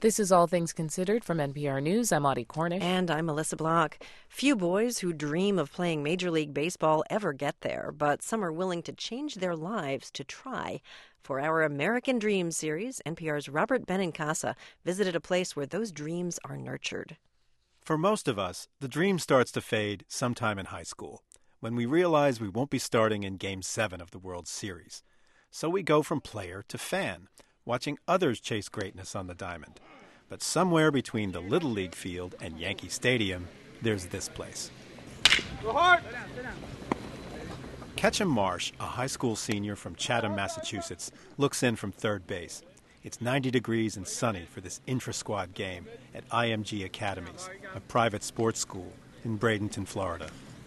This is All Things Considered from NPR News. I'm Audie Cornish. And I'm Melissa Block. Few boys who dream of playing Major League Baseball ever get there, but some are willing to change their lives to try. For our American Dreams series, NPR's Robert Benincasa visited a place where those dreams are nurtured. For most of us, the dream starts to fade sometime in high school, when we realize we won't be starting in Game 7 of the World Series. So we go from player to fan, watching others chase greatness on the diamond. But somewhere between the Little League field and Yankee Stadium, there's this place. Go hard! Ketchum Marsh, a high school senior from Chatham, Massachusetts, looks in from third base. It's 90 degrees and sunny for this intra-squad game at IMG Academies, a private sports school in Bradenton, Florida.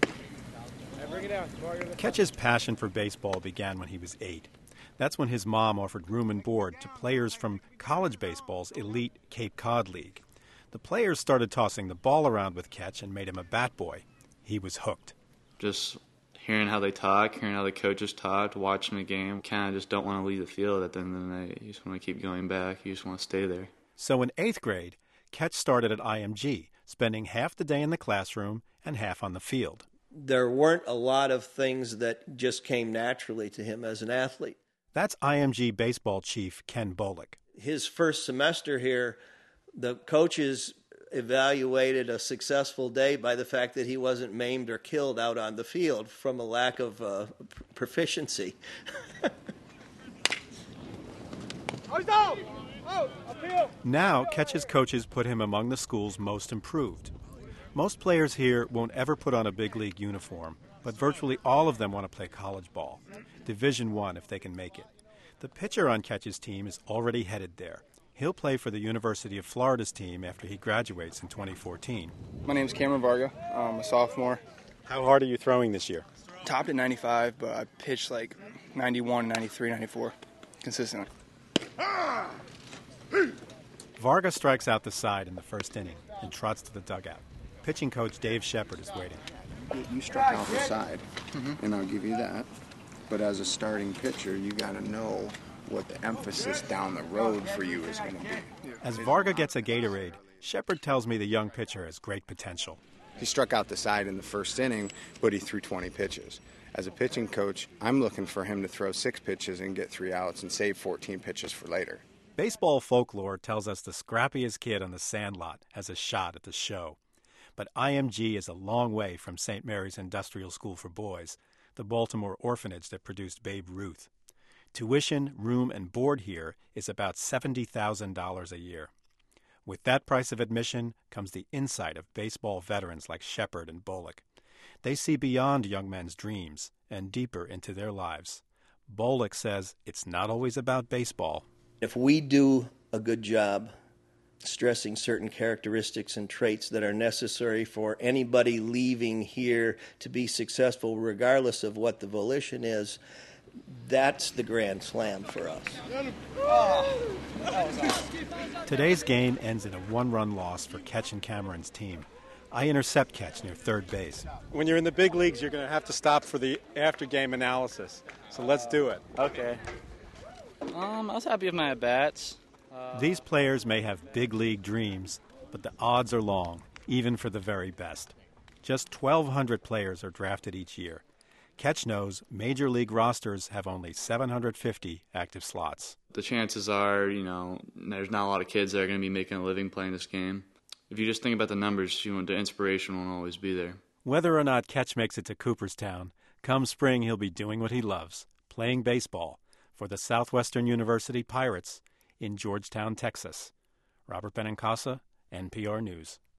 Ketch's passion for baseball began when he was 8. That's when his mom offered room and board to players from college baseball's elite Cape Cod League. The players started tossing the ball around with Ketch and made him a bat boy. He was hooked. Just hearing how they talk, hearing how the coaches talk, watching the game, kind of just don't want to leave the field at the end of the night. You just want to keep going back. You just want to stay there. So in 8th grade, Ketch started at IMG, spending half the day in the classroom and half on the field. There weren't a lot of things that just came naturally to him as an athlete. That's IMG baseball chief Ken Bolick. His first semester here, the coaches evaluated a successful day by the fact that he wasn't maimed or killed out on the field from a lack of proficiency. Now, Ketch's coaches put him among the school's most improved. Most players here won't ever put on a big league uniform, but virtually all of them want to play college ball, Division I if they can make it. The pitcher on Ketch's team is already headed there. He'll play for the University of Florida's team after he graduates in 2014. My name's Cameron Varga. I'm a sophomore. How hard are you throwing this year? Topped at 95, but I pitched like 91, 93, 94 consistently. Varga strikes out the side in the first inning and trots to the dugout. Pitching coach Dave Shepard is waiting. You struck out the side, and I'll give you that. But as a starting pitcher, you got to know what the emphasis down the road for you is going to be. As Varga gets a Gatorade, Shepard tells me the young pitcher has great potential. He struck out the side in the first inning, but he threw 20 pitches. As a pitching coach, I'm looking for him to throw 6 pitches and get 3 outs and save 14 pitches for later. Baseball folklore tells us the scrappiest kid on the sandlot has a shot at the show. But IMG is a long way from St. Mary's Industrial School for Boys, the Baltimore orphanage that produced Babe Ruth. Tuition, room, and board here is about $70,000 a year. With that price of admission comes the insight of baseball veterans like Shepard and Bolick. They see beyond young men's dreams and deeper into their lives. Bolick says it's not always about baseball. If we do a good job stressing certain characteristics and traits that are necessary for anybody leaving here to be successful, regardless of what the volition is, that's the grand slam for us. Today's game ends in a 1-run loss for Ketch and Cameron's team. I intercept Ketch near third base. When you're in the big leagues, you're going to have to stop for the after-game analysis. So let's do it. Okay. I was happy with my at-bats. These players may have big league dreams, but the odds are long, even for the very best. Just 1,200 players are drafted each year. Ketch knows major league rosters have only 750 active slots. The chances are, there's not a lot of kids that are going to be making a living playing this game. If you just think about the numbers, the inspiration won't always be there. Whether or not Ketch makes it to Cooperstown, come spring he'll be doing what he loves, playing baseball for the Southwestern University Pirates in Georgetown, Texas. Robert Benincasa, NPR News.